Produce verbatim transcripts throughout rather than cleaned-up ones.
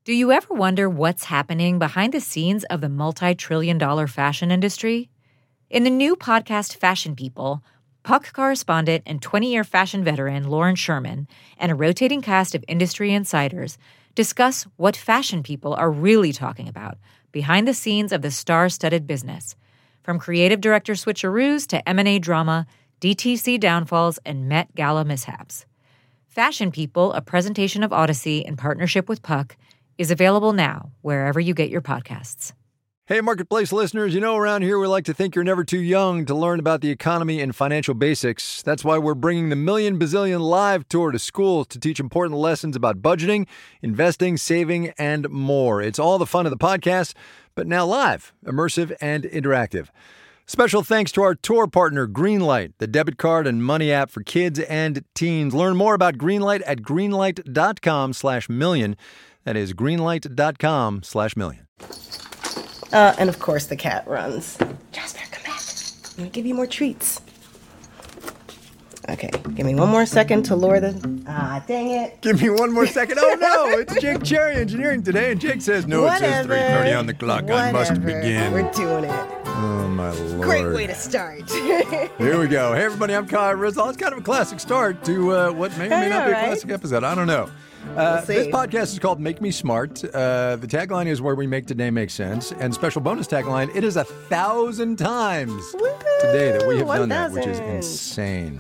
Do you ever wonder what's happening behind the scenes of the multi-trillion dollar fashion industry? In the new podcast Fashion People, Puck correspondent and twenty-year fashion veteran Lauren Sherman and a rotating cast of industry insiders discuss what fashion people are really talking about behind the scenes of the star-studded business, from creative director switcheroos to M and A drama, D T C downfalls, and Met Gala mishaps. Fashion People, a presentation of Odyssey in partnership with Puck, is available now wherever you get your podcasts. Hey, Marketplace listeners, you know around here we like to think you're never too young to learn about the economy and financial basics. That's why we're bringing the Million Bazillion Live Tour to schools to teach important lessons about budgeting, investing, saving, and more. It's all the fun of the podcast, but now live, immersive, and interactive. Special thanks to our tour partner, Greenlight, the debit card and money app for kids and teens. Learn more about Greenlight at greenlight.com slash million. That is greenlight.com slash million. Uh, and of course the cat runs. Jasper, come back. I'm gonna give you more treats. Okay, give me one more second to lure the... Ah, dang it. Give me one more second. Oh, no, it's Jake Cherry Engineering today, and Jake says, no, Whatever. it says three thirty on the clock. Whatever. I must begin. We're doing it. Oh, my Lord. Great way to start. Here we go. Hey, everybody, I'm Kyle Rizal. It's kind of a classic start to uh, what may or may I not know, be a right? classic episode. I don't know. Uh, We'll this see. podcast is called Make Me Smart. Uh, the tagline is where we make today make sense. And special bonus tagline, it is a thousand times today that we have done that, which is one thousand. insane.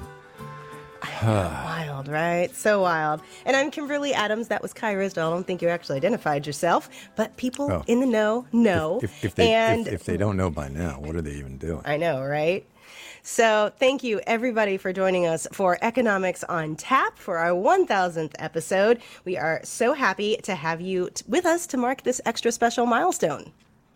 Wild, right? So wild. And I'm Kimberly Adams. That was Kai Risdell. I don't think you actually identified yourself, but people Oh. in the know know. If, if, if, they, and if, if they don't know by now, what are they even doing? I know, right? So thank you, everybody, for joining us for Economics on Tap for our one thousandth episode. We are so happy to have you t- with us to mark this extra special milestone.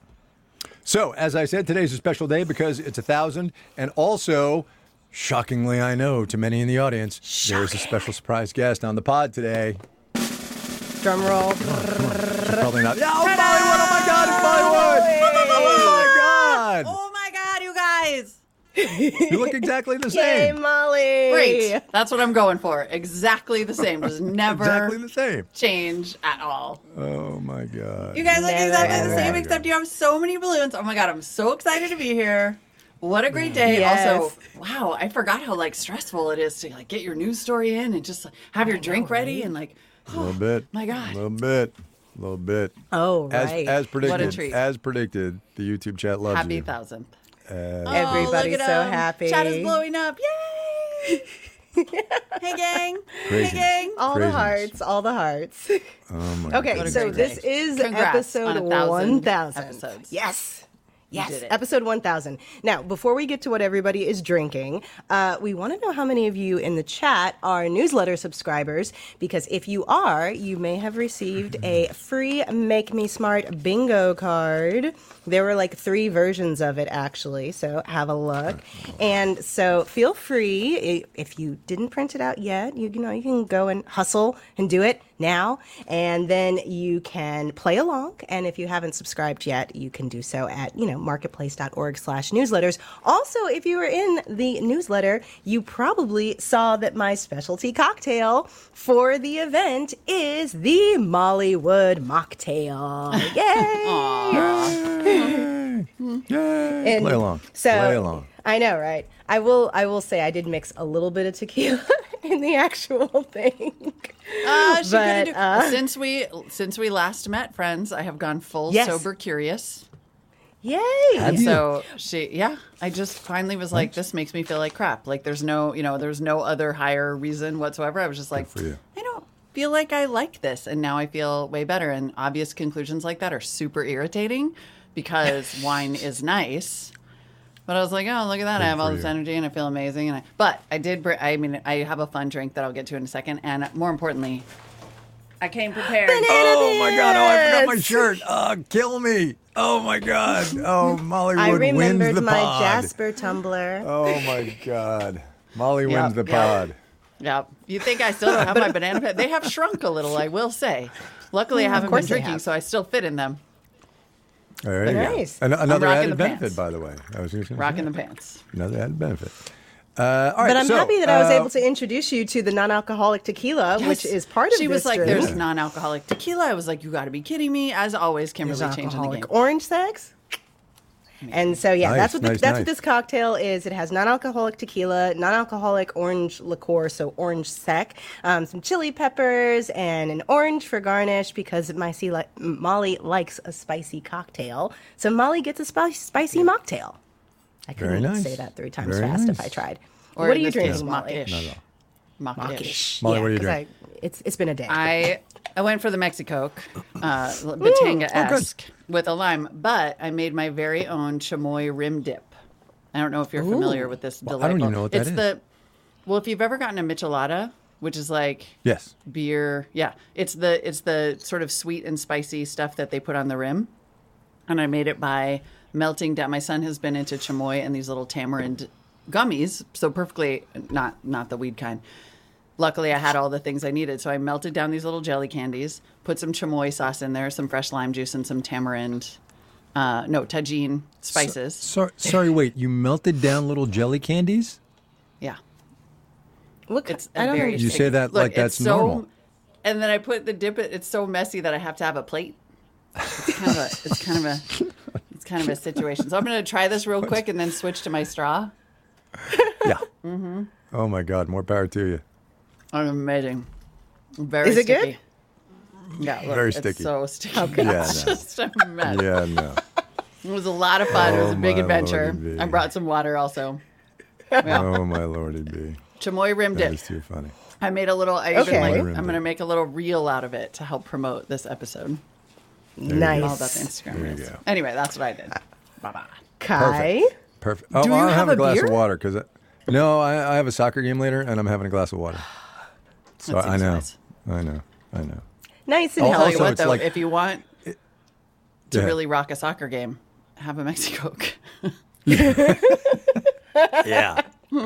So, as I said, today's a special day because it's a thousand, and also, shockingly, I know to many in the audience, there's a special surprise guest on the pod today. Drum roll. Probably not. Yeah, oh, Bollywood! Oh my God, it's Bollywood! Oh my God! Oh my God, you guys! You look exactly the Yay, same. Molly! Great. That's what I'm going for. Exactly the same. Just never Exactly the same. change at all. Oh my God. You guys look Never, exactly ever. the same, except you have so many balloons. Oh my God, I'm so excited to be here. What a great day. Yes. Also, wow, I forgot how like stressful it is to like get your news story in and just have your drink ready and like, A little bit. my God. A little bit. A little bit. Oh, As right. as predicted. treat. As predicted, the YouTube chat loves happy you. thousandth. Uh, Everybody's look at so 'em. happy. Chat is blowing up. Yay! Hey, gang. Craziness. Hey, gang. all the Craziness. hearts, all the hearts. oh my Okay, God. so great this day. is Congrats episode on a thousand one thousand. episodes. Yes. Yes, did it. episode one thousand. Now, before we get to what everybody is drinking, uh, we want to know how many of you in the chat are newsletter subscribers, because if you are, you may have received a free Make Me Smart bingo card. There were like three versions of it, actually, so have a look. And so feel free, i- if you didn't print it out yet, you, you know, you can go and hustle and do it now, and then you can play along. And if you haven't subscribed yet, you can do so at, you know, marketplace.org slash newsletters. Also, if you were in the newsletter, you probably saw that my specialty cocktail for the event is the Mollywood Mocktail. Yay! Yay. And Play along. So Play along. I know, right? I will. I will say I did mix a little bit of tequila in the actual thing. Uh, she But, couldn't do- uh, since we since we last met, friends, I have gone full Yes. sober curious. Yay! Have you? So she, yeah, I just finally was like, this makes me feel like crap. Like there's no, you know, there's no other higher reason whatsoever. I was just like, for you. I don't feel like I like this, and now I feel way better. And obvious conclusions like that are super irritating because wine is nice. But I was like, oh, look at that. Good I have all for this you. energy and I feel amazing. And I, but I did, br- I mean, I have a fun drink that I'll get to in a second. And more importantly, I came prepared. Oh my God! Oh, I forgot my Bits. shirt. Oh, kill me! Oh my God! Oh, Mollywood I wins remembered the my pod. Jasper tumbler. Oh my God! Molly Yep, wins the yep. pod. Yeah. You think I still don't have my banana pet? They have shrunk a little, I will say. Luckily, I haven't been course they drinking, have. so I still fit in them. There you go. Nice. An- another rocking added the benefit, pants. by the way. I was just gonna Rocking say. the pants. Another added benefit. Uh, all right, But I'm so, happy that I was uh, able to introduce you to the non-alcoholic tequila, Yes. which is part of She this was like, drink. "There's non-alcoholic tequila." I was like, "You got to be kidding me!" As always, Kimberly There's changing the game. alcoholic orange sex. And so, yeah, Nice, that's what the, nice, that's nice. what this cocktail is. It has non-alcoholic tequila, non-alcoholic orange liqueur, so orange sec, um, some chili peppers, and an orange for garnish because my see li- Molly likes a spicy cocktail. So Molly gets a spi- spicy mocktail. I Very couldn't nice. say that three times Very fast if nice. I tried. Or what are in you this drinking, case, Molly? Mock-ish. Not at all. Mock-ish. Molly, yeah, what are you 'cause drinking? I, it's it's been a day. I I went for the Mexicoke, uh, Batanga-esque with a lime, but I made my very own chamoy rim dip. I don't know if you're familiar with this Well, delightful. I don't even know what that it's is. the well, if you've ever gotten a michelada, which is like Yes. beer, yeah, it's the it's the sort of sweet and spicy stuff that they put on the rim, and I made it by melting down. My son has been into chamoy and these little tamarind gummies, so perfectly not not the weed kind. Luckily, I had all the things I needed, so I melted down these little jelly candies, put some chamoy sauce in there, some fresh lime juice, and some tamarind, uh, no, tagine spices. So, sorry, wait. You melted down little jelly candies? Yeah, What ki- it's a I don't very. understand. You say that like it's that's so, normal. And then I put the dip. It, it's so messy that I have to have a plate. It's kind of a. It's kind of a. It's kind of a situation. So I'm going to try this real quick and then switch to my straw. Yeah. Mm-hmm. Oh my God! More power to you. Oh, amazing. Very Is it sticky. good? Yeah, look, Very it's sticky. so sticky. Okay. Yeah, It's no. just a mess. Yeah, no. It was a lot of fun. it was Oh, a big my adventure. lordy bee. I brought some water also. Yeah. Oh my lordy bee. Chamoy rim That dip. is too funny. I made a little. I Okay. even like. Chamoy rim I'm going to dip. make a little reel out of it to help promote this episode. you go. Nice. All about the Instagram There you reels. go. Anyway, that's what I did. Bye bye. Kai. Perfect. Oh, Do you I'll have have a a glass beer? of water because no, I, I have a soccer game later, and I'm having a glass of water. So That I seems know, nice. I know, I know. Nice and Oh, I'll tell healthy. you Also, what, it's though, like- if you want to Go ahead. really rock a soccer game, have a Mexicoke. Yeah.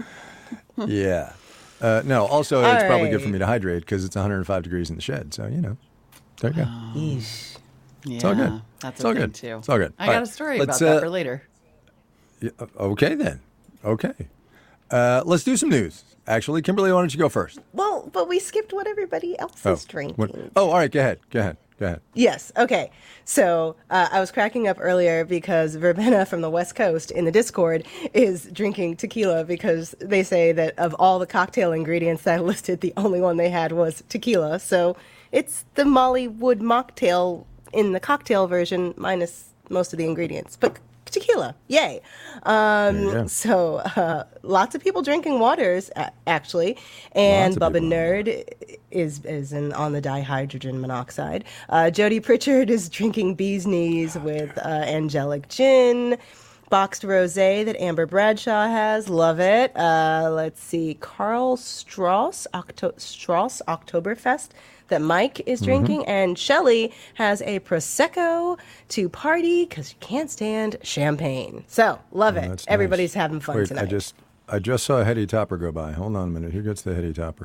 Yeah. Uh, no, also, All it's probably good for right. me to hydrate because it's one hundred five degrees in the shed. So, you know, there you go. Yeesh. Yeah, all good. That's It's a all thing good. too. It's all good. I All got right. a story Let's, about that uh, for later. Yeah, okay, then. Okay. Uh, let's do some news. Actually, Kimberly, why don't you go first? Well, but we skipped what everybody else Oh, is drinking. what- oh, all right. Go ahead. Go ahead. Go ahead. Yes. Okay. So uh, I was cracking up earlier because Verbena from the West Coast in the Discord is drinking tequila because they say that of all the cocktail ingredients that I listed, the only one they had was tequila. So it's the Molly Wood mocktail in the cocktail version minus most of the ingredients, but tequila. Yay. There you go. Um, so uh, lots of people drinking waters, a- actually. And Lots of Bubba people. Nerd is is in, on the dihydrogen monoxide. Uh, Jody Pritchard is drinking bee's knees with uh, angelic gin. Boxed rosé that Amber Bradshaw has. Love it. Uh, let's see. Carl Strauss, Octo- Strauss Oktoberfest that Mike is Mm-hmm. drinking. And Shelly has a Prosecco to party because she can't stand champagne. So, love Oh, it. that's Everybody's nice. having fun Wait, tonight. I just I just saw a Hetty Topper go by. Hold on a minute. Here gets the Hetty Topper.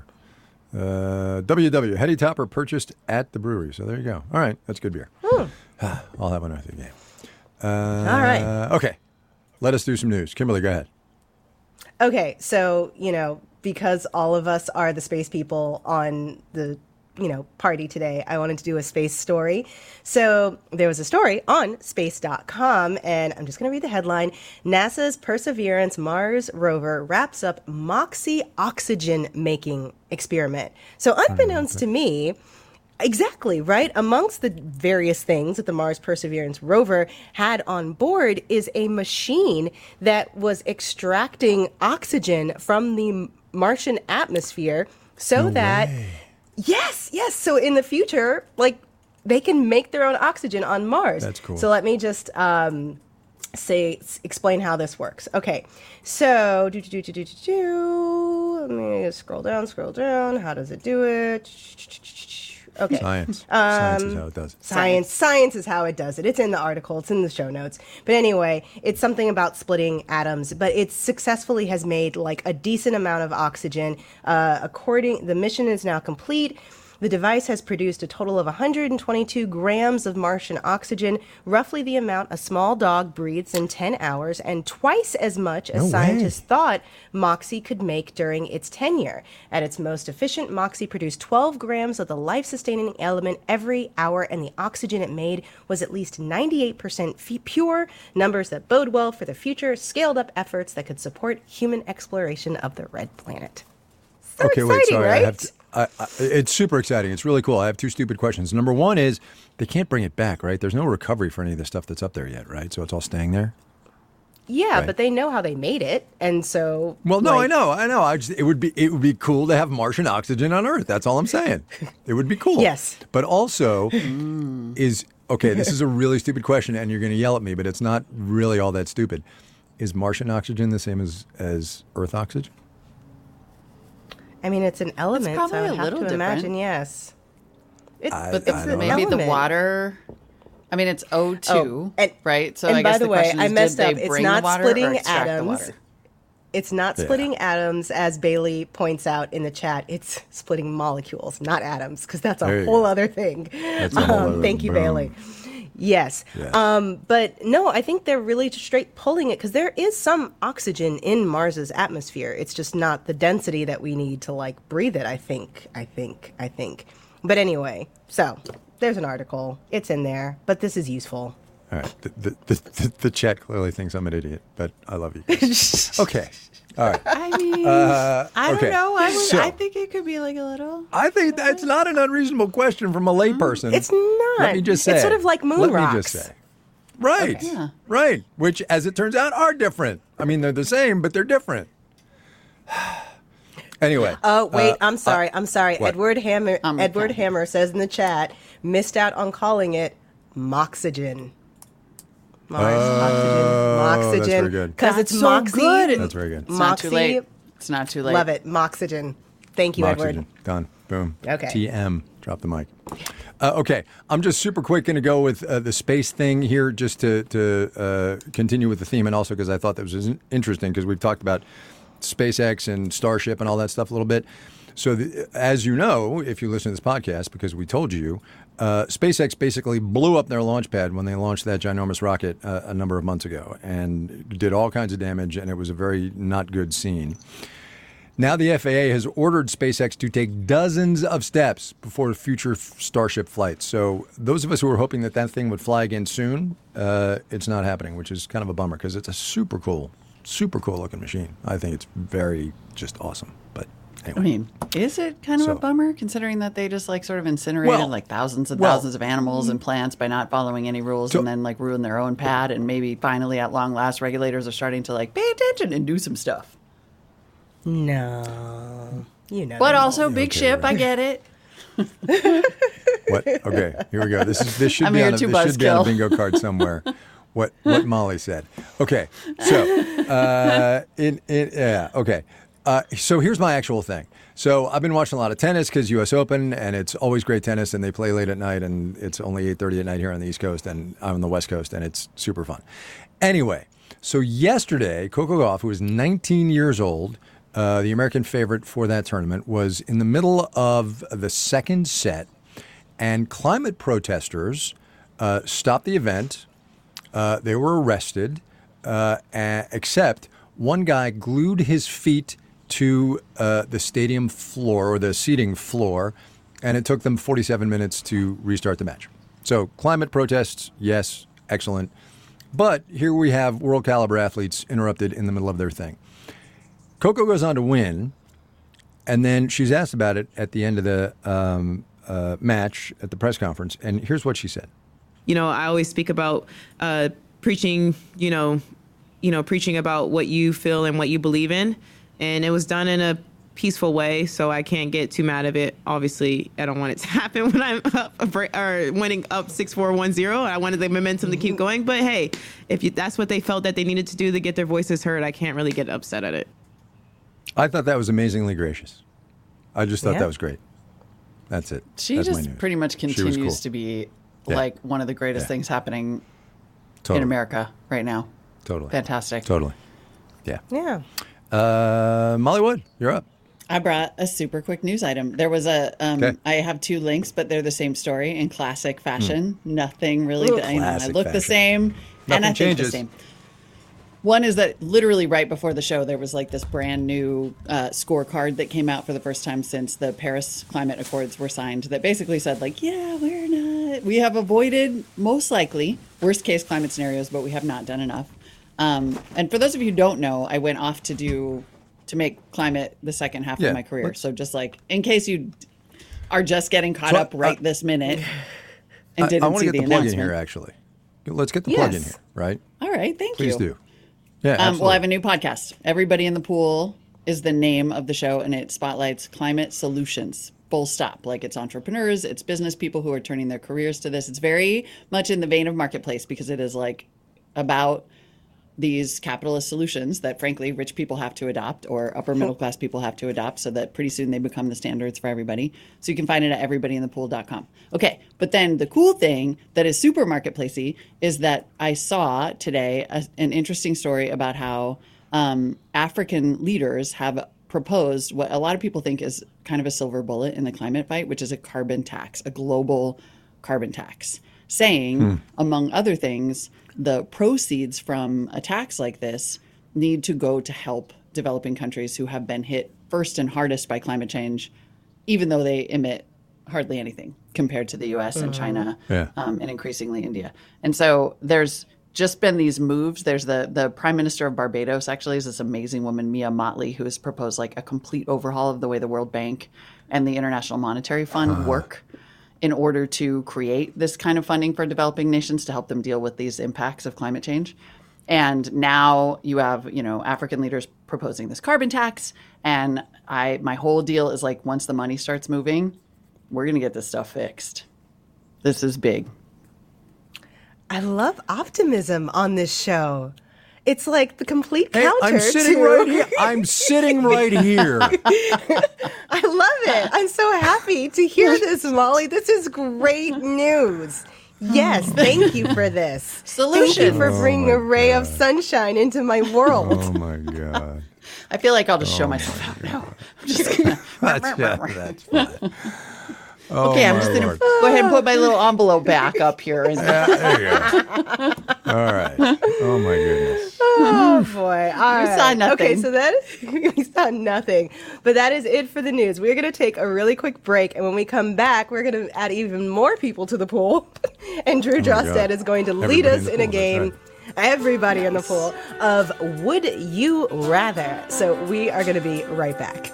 Uh, W W Hetty Topper purchased at the brewery. So there you go. All right, that's good beer. I'll have one after the game. Uh, All right. Okay, let us do some news. Kimberly, go ahead. Okay, so, you know, because all of us are the space people on the, you know, party today, I wanted to do a space story. So there was a story on space dot com, and I'm just going to read the headline. NASA's Perseverance Mars rover wraps up MOXIE oxygen making experiment. So unbeknownst to me, exactly, right? Amongst the various things that the Mars Perseverance rover had on board is a machine that was extracting oxygen from the Martian atmosphere so that, yes, yes. So in the future, like, they can make their own oxygen on Mars. That's cool. So let me just um, say, s- explain how this works. Okay, so do do do do do do. Let me scroll down, scroll down. How does it do it? Okay. Science. Science is how it does it. Science. Science is how it does it. It's in the article. It's in the show notes. But anyway, it's something about splitting atoms. But it successfully has made like a decent amount of oxygen. Uh, according, the mission is now complete. The device has produced a total of one hundred twenty-two grams of Martian oxygen, roughly the amount a small dog breathes in ten hours, and twice as much as No way. scientists thought MOXIE could make during its tenure. At its most efficient, MOXIE produced twelve grams of the life-sustaining element every hour, and the oxygen it made was at least ninety-eight percent f- pure, numbers that bode well for the future scaled-up efforts that could support human exploration of the red planet. So okay, exciting, wait, sorry. right? I have to, I, I, it's super exciting. It's really cool. I have two stupid questions. Number one is they can't bring it back, right? There's no recovery for any of the stuff that's up there yet, right? So it's all staying there. Yeah, Right. but they know how they made it, and so. Well, no, like, I know, I know. I just, it would be it would be cool to have Martian oxygen on Earth. That's all I'm saying. It would be cool. Yes. But also, is okay. This is a really stupid question, and you're going to yell at me, but it's not really all that stupid. Is Martian oxygen the same as as Earth oxygen? I mean, it's an element, so probably I a would have little to different. imagine, yes. It, I- But I the, don't maybe know. the element. water. I mean, it's O two, Oh, and- right? So and I by guess the the way, question I is, messed did up. they It's bring not the water splitting or extract the atoms. water? It's not Yeah. splitting atoms, as Bailey points out in the chat. It's splitting molecules, not atoms, because that's a There you whole go. other thing. That's a whole Um, other- thank you, boom. Bailey. Yes. Yes. Um, but no, I think they're really just straight pulling it because there is some oxygen in Mars's atmosphere. It's just not the density that we need to like breathe it, I think. I think. I think. But anyway, so there's an article. It's in there, but this is useful. All right. The, the, the, the, the chat clearly thinks I'm an idiot, but I love you guys. Okay. All right. I mean, Uh, I don't okay. know. I, would, So- I think it could be like a little. I think that's not an unreasonable question from a layperson. It's not. Let me just say. It's sort of like moon Let rocks. me just say. Right. Yeah. Right. Which, as it turns out, are different. I mean, they're the same, but they're different. Anyway. Oh wait, uh, I'm sorry. I'm sorry. what? Edward Hammer. Um, Edward okay. Hammer says in the chat, missed out on calling it moxygen. Mars, Oh, oxygen, that's very good. because That's it's so moxie. good. That's very good. It's not too Moxie. late. It's not too late. Love it, moxygen. Thank you, Oxygen. Edward. Done. Boom. Okay. T M. Drop the mic. Uh, okay. I'm just super quick going to go with uh, the space thing here just to, to uh, continue with the theme and also because I thought that was interesting because we've talked about SpaceX and Starship and all that stuff a little bit. So the, as you know, if you listen to this podcast, because we told you, uh, SpaceX basically blew up their launch pad when they launched that ginormous rocket uh, a number of months ago and did all kinds of damage, and it was a very not good scene. Now the F A A has ordered SpaceX to take dozens of steps before future Starship flights. So those of us who were hoping that that thing would fly again soon, uh, it's not happening, which is kind of a bummer because it's a super cool, super cool looking machine. I think it's very just awesome. But anyway. I mean, is it kind of So- a bummer considering that they just like sort of incinerated Well- like thousands and well- thousands of animals and plants by not following any rules So- and then like ruin their own pad and maybe finally at long last regulators are starting to like pay attention and do some stuff. No, you know. But also Yeah, big okay, ship, right. I get it. What? Okay, here we go. This is this should I'm be here on a, to this should be on a buzzkill. bingo card somewhere. What what Molly said. Okay, so uh, in in yeah okay. Uh, so here's my actual thing. So I've been watching a lot of tennis because U S Open, and it's always great tennis, and they play late at night, and it's only eight thirty at night here on the East Coast, and I'm on the West Coast, and it's super fun. Anyway, so yesterday, Coco Gauff, who is nineteen years old, uh, the American favorite for that tournament, was in the middle of the second set, and climate protesters uh, stopped the event. Uh, they were arrested, uh, a- except one guy glued his feet to uh, the stadium floor or the seating floor, and it took them forty-seven minutes to restart the match. So climate protests, yes, excellent. But here we have world caliber athletes interrupted in the middle of their thing. Coco goes on to win, and then she's asked about it at the end of the um, uh, match at the press conference, and here's what she said. You know, I always speak about uh, preaching, you know, you know, preaching about what you feel and what you believe in. And it was done in a peaceful way, so I can't get too mad of it. Obviously, I don't want it to happen when I'm up or winning up six four one zero. I wanted the momentum to keep going. But hey, if you, that's what they felt that they needed to do to get their voices heard, I can't really get upset at it. I thought that was amazingly gracious. I just thought Yeah. that was great. That's it. She That's my just news. pretty much She was continues cool. to be Yeah. like one of the greatest Yeah. things happening Totally. in America right now. Totally. Fantastic. Totally. Yeah. Yeah. Uh, Molly Wood, you're up. I brought a super quick news item. There was a, um, Okay. I have two links, but they're the same story in classic fashion. Nothing really, Ooh. I, know, I Classic look the fashion. same, and I Nothing think changes. the same. One is that literally right before the show, there was like this brand new uh, scorecard that came out for the first time since the Paris Climate Accords were signed that basically said like, yeah, we're not, we have avoided most likely worst case climate scenarios, but we have not done enough. Um, and for those of you who don't know, I went off to do, to make climate the second half Yeah, of my career. let's- So just like, in case you are just getting caught So, up right uh, this minute and I, didn't I want see to the get the plug in announcement. here, actually. Let's get the plug in Yes. here, right? All right, thank Please you. do. Yeah, Um, absolutely. well, I have a new podcast. Everybody in the Pool is the name of the show, and it spotlights climate solutions. Full stop. Like it's entrepreneurs, it's business people who are turning their careers to this. It's very much in the vein of Marketplace because it is like about these capitalist solutions that, frankly, rich people have to adopt or upper middle class people have to adopt so that pretty soon they become the standards for everybody. So you can find it at everybody in the pool dot com. Okay, but then the cool thing that is super marketplacey is that I saw today a, an interesting story about how um, African leaders have proposed what a lot of people think is kind of a silver bullet in the climate fight, which is a carbon tax, a global carbon tax, saying, among other things, the proceeds from a tax like this need to go to help developing countries who have been hit first and hardest by climate change, even though they emit hardly anything compared to the U S and China Yeah. um, and increasingly India. And so there's just been these moves. There's the the prime minister of Barbados actually is this amazing woman, Mia Motley, who has proposed like a complete overhaul of the way the World Bank and the International Monetary Fund work in order to create this kind of funding for developing nations to help them deal with these impacts of climate change. And now you have, you know, African leaders proposing this carbon tax. And I, my whole deal is like, once the money starts moving, we're going to get this stuff fixed. This is big. I love optimism on this show. It's like the complete Hey, counter I'm sitting to... right here. I'm sitting right here. I love it. I'm so happy to hear this, Molly. This is great news. Yes, thank you for this. Thank you Solutions. for bringing a ray of sunshine into my world. Oh my God. I feel like I'll just show myself out now. I'm just gonna, That's, yeah, that's fine. Oh, okay, I'm my just going to Lord. go ahead and put my little envelope back up here. And Yeah, there you go. All right. Oh my goodness. Oh boy! All We right. saw nothing. Okay, so that we saw nothing, but that is it for the news. We're going to take a really quick break, and when we come back, we're going to add even more people to the pool. And Drew Oh my Drostad God. is going to Everybody lead us in the in a pool, game. that's Everybody in the pool of Would You Rather. So we are going to be right back.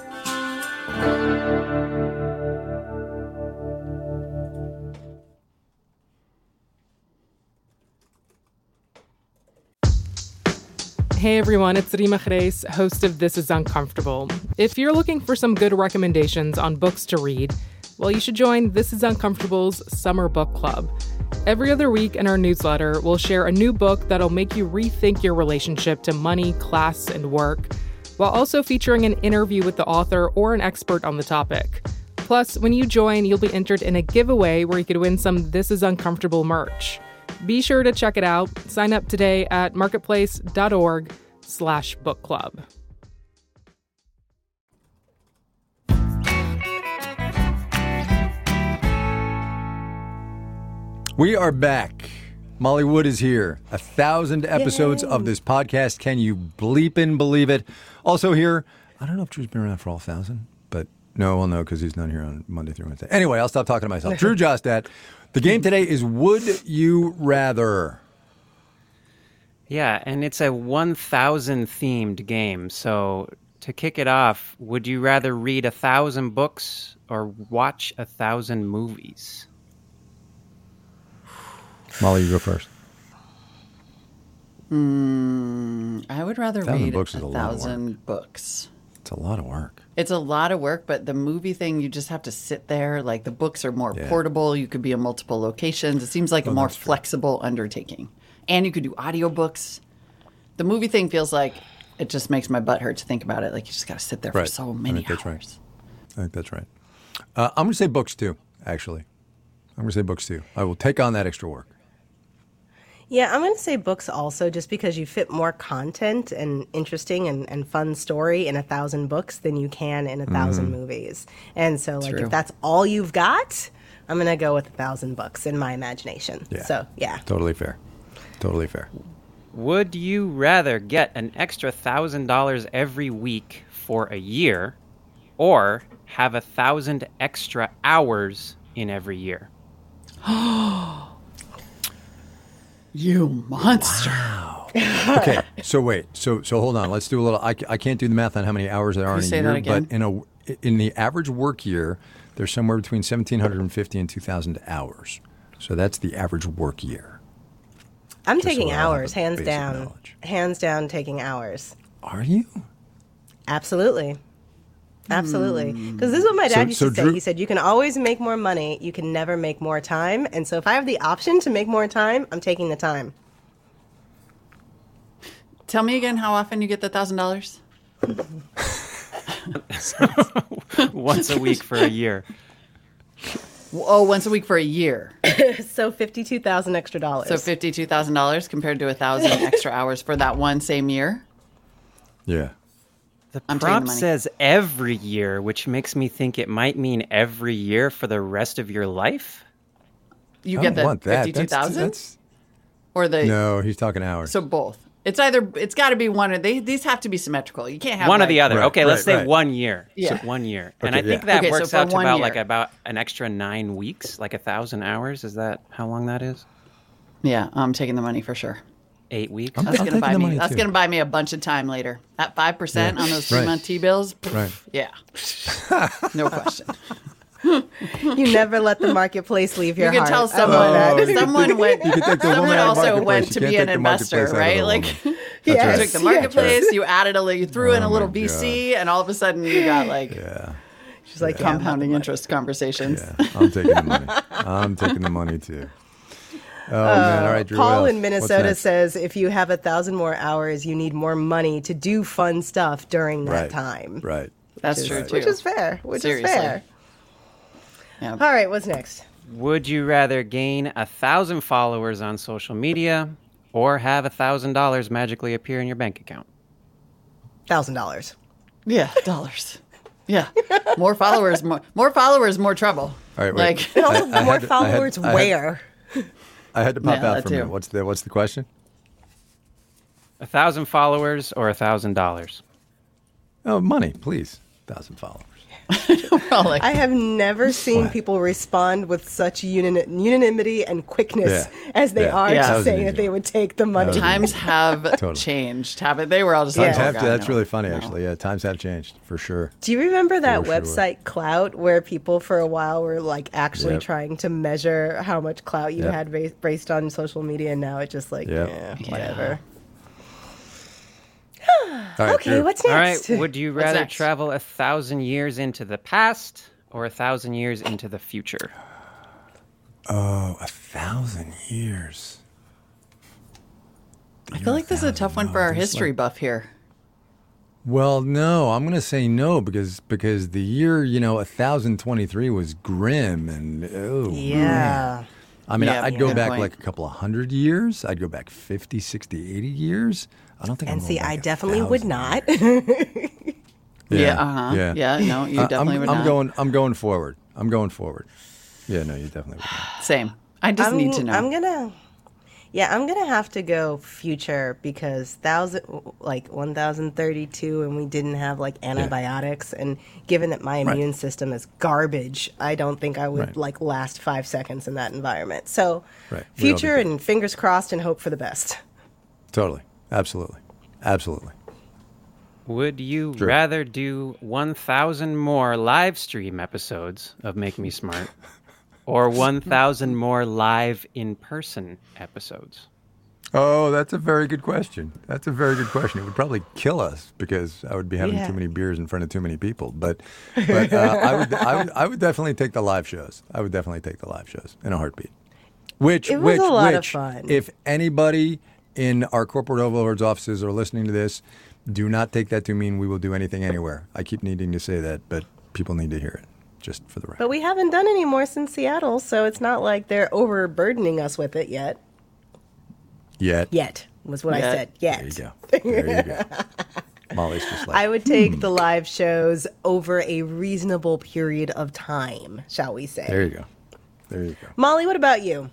Hey everyone, it's Rima Reis, host of This Is Uncomfortable. If you're looking for some good recommendations on books to read, well, you should join This Is Uncomfortable's Summer Book Club. Every other week in our newsletter, we'll share a new book that'll make you rethink your relationship to money, class, and work, while also featuring an interview with the author or an expert on the topic. Plus, when you join, you'll be entered in a giveaway where you could win some This Is Uncomfortable merch. Be sure to check it out. Sign up today at marketplace.org slash book club. We are back. Molly Wood is here. A thousand episodes of this podcast. Can you bleepin' believe it? Also here, I don't know if Drew's been around for all thousand, but no, well, no, because he's not here on Monday through Wednesday. Anyway, I'll stop talking to myself. Drew Jostad. The game today is Would You Rather? Yeah, and it's a one thousand themed game. So to kick it off, would you rather read a thousand books or watch a thousand movies? Molly, you go first. Mm, I would rather Thousand read books a is a lot of work. thousand books. It's a lot of work. It's a lot of work, but the movie thing, you just have to sit there. Like the books are more Yeah. portable. You could be in multiple locations. It seems like a more flexible undertaking. And you could do audiobooks. The movie thing feels like it just makes my butt hurt to think about it. Like you just got to sit there Right. for so I many think that's right. hours. I think that's right. Uh, I'm going to say books too, actually. I'm going to say books too. I will take on that extra work. Yeah, I'm going to say books also, just because you fit more content and interesting and, and fun story in a thousand books than you can in a thousand Mm-hmm. movies. And so, like, True. if that's all you've got, I'm going to go with a thousand books in my imagination. Yeah. So, yeah. Totally fair. Totally fair. Would you rather get an extra thousand dollars every week for a year, or have a thousand extra hours in every year? You monster. Okay, so wait, so so hold on. Let's do a little. I, ca- I can't do the math on how many hours there are Can in you a say year, that again? but in a in the average work year, there's somewhere between seventeen fifty and two thousand hours. So that's the average work year. I'm Just so taking we all have hours, the hands basic down. knowledge. Hands down, taking hours. Are you? Absolutely. Absolutely. Because this is what my dad So- used so to say. Drew- He said, you can always make more money. You can never make more time. And so if I have the option to make more time, I'm taking the time. Tell me again how often you get the thousand dollars. Once a week for a year. Oh, once a week for a year. So fifty-two thousand extra dollars. So fifty-two thousand dollars compared to a thousand extra hours for that one same year. Yeah. The I'm taking the prompt money. says every year, which makes me think it might mean every year for the rest of your life. You I get don't the want that. fifty-two That's- thousand, that's- or the No, he's talking hours. so both. It's either it's got to be one or they these have to be symmetrical. You can't have One or like- the other. Right, okay, let's right, say right. one year. Yeah. So one year. and Okay, I think yeah. that Okay, so works for out to one about year. like about an extra nine weeks, like a thousand hours. Is that how long that is? Yeah, I'm taking the money for sure. Eight weeks. I'm- That's I'm gonna buy taking the me. money, That's too. gonna buy me a bunch of time later. At five percent Yeah. on those three Right. month T bills. pff, Right. Yeah, no question. You never let the marketplace leave your You can heart. tell I love someone. that. Oh, you can someone take- went. you can take the woman Someone out of also marketplace. went You to can't be take an the investor, marketplace out of right? a Like woman. Yes. That's you right. took the marketplace, you added a little, you threw in Oh a little my V C, and all of a sudden you got like Yeah. She's like, yeah, compounding interest conversations. Yeah. I'm taking the money. I'm taking the money too. Oh man! All right, Drew. what Paul else? in What's Minnesota next? says if you have a thousand more hours, you need more money to do fun stuff during that Right. time. Right. That's Which true is- too. Which is fair. Which Seriously. is fair. Yeah. All right, what's next? Would you rather gain a thousand followers on social media, or have a thousand dollars magically appear in your bank account? Thousand dollars. Yeah, dollars. Yeah, more followers, more more followers, more trouble. All right, wait. Like And also, I- I more had to- I had- followers I had- where? I had to pop Yeah, out that for a minute. too. What's the What's the question? A thousand followers or a thousand dollars? Oh, money, please. Thousand followers. well, like, I have never seen What? people respond with such uni- unanimity and quickness Yeah. as they Yeah. are Yeah. to That was an saying easy that they one. would take the money. was an times have Totally. changed. Have it? They were all just Yeah. like, Times oh, have- God, that's no. really funny, No. actually. Yeah, times have changed for sure. Do you remember that For sure. website Clout where people for a while were like actually Yep. trying to measure how much clout you Yep. had based, based on social media, and now it's just like, Yep. eh, whatever. All right, Okay, Drew. what's All next? right. Would you What's rather next? travel a thousand years into the past or a thousand years into the future? Oh, a thousand years. I feel like this is a tough one for our history buff here. Well, no, I'm going to say no because because the year, you know, one thousand twenty-three was grim and oh, Yeah. I mean, Yeah, I'd go good back point. like a couple of hundred years. I'd go back fifty, sixty, eighty years. I don't think I'm And going see, back I a definitely would thousand not. years. Yeah, uh-huh. Yeah, no, you Uh, definitely I'm, would I'm not. going. I'm going forward. I'm going forward. Yeah, no, you definitely would not. Same. I just I'm, need to know. I'm gonna, yeah, I'm gonna have to go future because thousand, like one thousand thirty-two, and we didn't have like antibiotics. And given that my Right. immune system is garbage, I don't think I would Right. like last five seconds in that environment. So, Right. We'd all be future good. and fingers crossed and hope for the best. Totally. Absolutely. Absolutely. Would you Sure. rather do one thousand more live stream episodes of Make Me Smart or one thousand more live in-person episodes? Oh, that's a very good question. That's a very good question. It would probably kill us because I would be having Yeah. too many beers in front of too many people. But, but uh, I would, I would, I would definitely take the live shows. I would definitely take the live shows in a heartbeat. Which, It was which, a lot of which, fun. if anybody in our corporate overlords offices are listening to this, do not take that to mean we will do anything anywhere. I keep needing to say that, but people need to hear it, just for the record. But we haven't done any more since Seattle, so it's not like they're overburdening us with it yet. Yet. Yet was what Yet. I said. Yet. There you go. There you go. Molly's just like, I would take the live shows over a reasonable period of time, shall we say. there you go. There you go. Molly, what about you?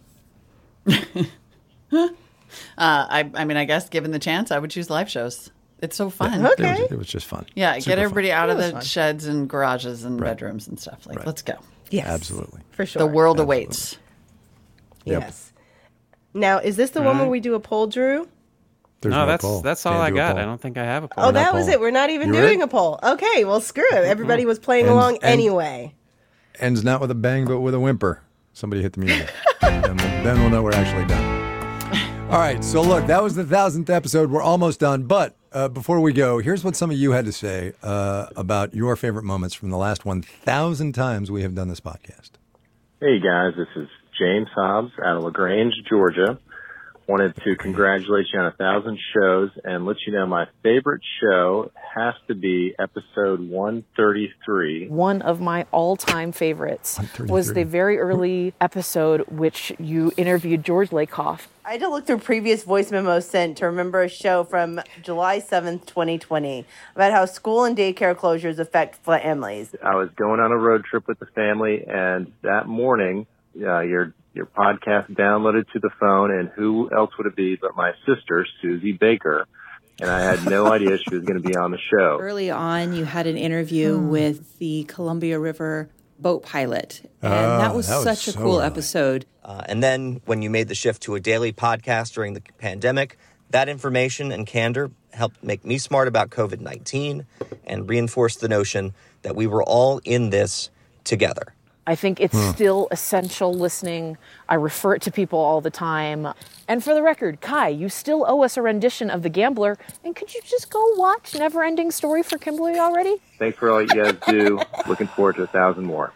Uh, I, I mean, I guess given the chance, I would choose live shows. It's so fun. Okay. It was, it was just fun. Yeah, Super get everybody fun. out of That was the fun. sheds and garages and bedrooms and stuff. Like, Right. let's go. Yes. Absolutely. For sure. The world Absolutely. awaits. Yep. Yes. Now, is this the one where we do a poll, Drew? There's no, no that's poll. that's all Can't I do a got. poll. I don't think I have a poll. Oh, not that was poll. it. We're not even You doing ready? a poll. Okay, well, screw it. Everybody was playing And- along and- anyway. Ends not with a bang, but with a whimper. Somebody hit the music. then, we'll, then we'll know we're actually done. All right, so look, that was the thousandth episode. We're almost done. But uh, before we go, here's what some of you had to say uh, about your favorite moments from the last one thousand times we have done this podcast. Hey guys, this is James Hobbs out of LaGrange, Georgia. Wanted to congratulate you on a thousand shows and let you know my favorite show has to be episode one thirty-three. One of my all-time favorites one thirty-three. was the very early episode which you interviewed George Lakoff. I had to look through previous voice memos sent to remember a show from July seventh, twenty twenty, about how school and daycare closures affect families. I was going on a road trip with the family, and that morning, uh, your your podcast downloaded to the phone, and who else would it be but my sister, Susie Baker, and I had no idea she was going to be on the show. Early on, you had an interview with the Columbia River boat pilot, and Oh, that was that was such a so cool early. episode. Uh, and then when you made the shift to a daily podcast during the pandemic, that information and candor helped make me smart about COVID nineteen and reinforce the notion that we were all in this together. I think it's still essential listening. I refer it to people all the time. And for the record, Kai, you still owe us a rendition of The Gambler. And could you just go watch Never Ending Story for Kimberly already? Thanks for all you guys do. Looking forward to a thousand more.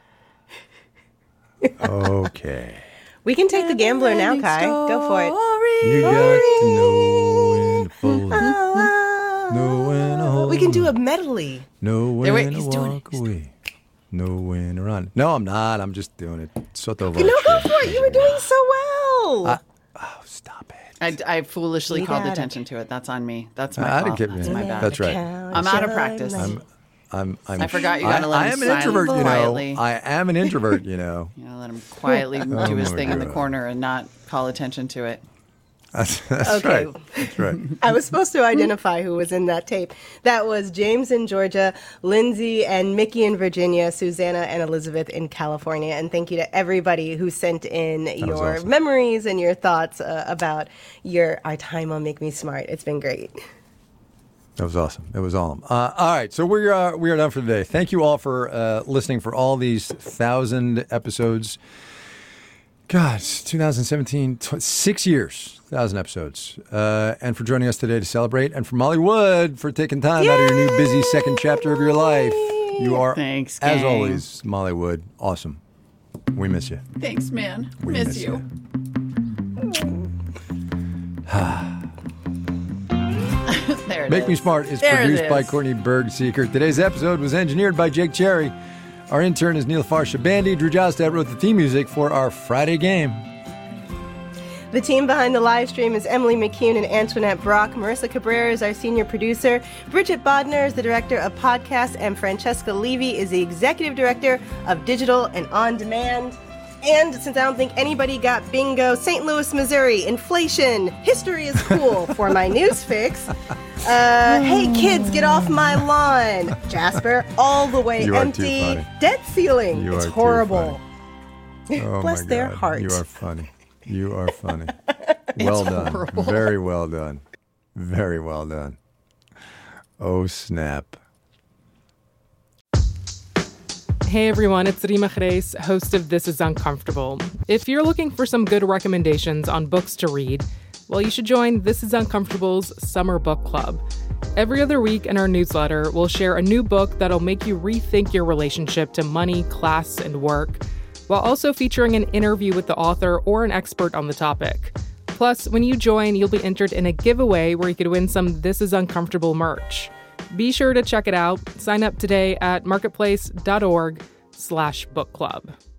Okay. We can take the gambler now, Kai. Go for it. You got to know when to fold. Know when to hold. We can do a medley. Know when There, wait, to he's doing it. walk away. Know when to run. No, I'm not. I'm just doing it. Sotto voce. No, go for it. You were doing so well. I- Oh, stop it. I, I foolishly You called got it. attention to it. That's on me. That's my I fault. didn't get That's it. my bad. That's right. I'm out of practice. I'm, I'm, I'm, I forgot you gotta I, let I him am an silent introvert, you know. quietly. I am an introvert, you know. You know, let him quietly Oh do his my thing in the God. corner and not call attention to it. That's, that's Okay. right. That's right. I was supposed to identify who was in that tape. That was James in Georgia, Lindsay and Mickey in Virginia, Susanna and Elizabeth in California. And thank you to everybody who sent in was your awesome. memories and your thoughts uh, about your our time on Make Me Smart. It's been great. That was awesome. It was awesome. Uh, all right, so we are we are done for today. Thank you all for uh, listening for all these thousand episodes. God, it's two thousand seventeen, tw- six years, thousand episodes, uh, and for joining us today to celebrate, and for Molly Wood for taking time out of your new busy second chapter of your life. You are, Thanks, as gang. always, Molly Wood. Awesome. We miss you. Thanks, man. We Miss, you. There it Make is. Me Smart is There it produced by is. Courtney Berg-Seeker. Today's episode was engineered by Jake Cherry. Our intern is Neil Farshabandi. Drew Jostad wrote the theme music for our Friday game. The team behind the live stream is Emily McCune and Antoinette Brock. Marissa Cabrera is our senior producer. Bridget Bodner is the director of podcasts, and Francesca Levy is the executive director of digital and on demand. And since I don't think anybody got bingo, Saint Louis, Missouri, inflation, history is cool for my news fix. Uh, hey kids, get off my lawn. Jasper, all the way You are too empty. funny. Debt ceiling. You it's are too horrible. Oh Bless my their God. heart. You are funny. You are funny. Well done. horrible. Very well done. Very well done. Oh, snap. Hey everyone, it's Rima Reis, host of This Is Uncomfortable. If you're looking for some good recommendations on books to read, well, you should join This Is Uncomfortable's Summer Book Club. Every other week in our newsletter, we'll share a new book that'll make you rethink your relationship to money, class, and work, while also featuring an interview with the author or an expert on the topic. Plus, when you join, you'll be entered in a giveaway where you could win some This Is Uncomfortable merch. Be sure to check it out. Sign up today at marketplace.org slash book club.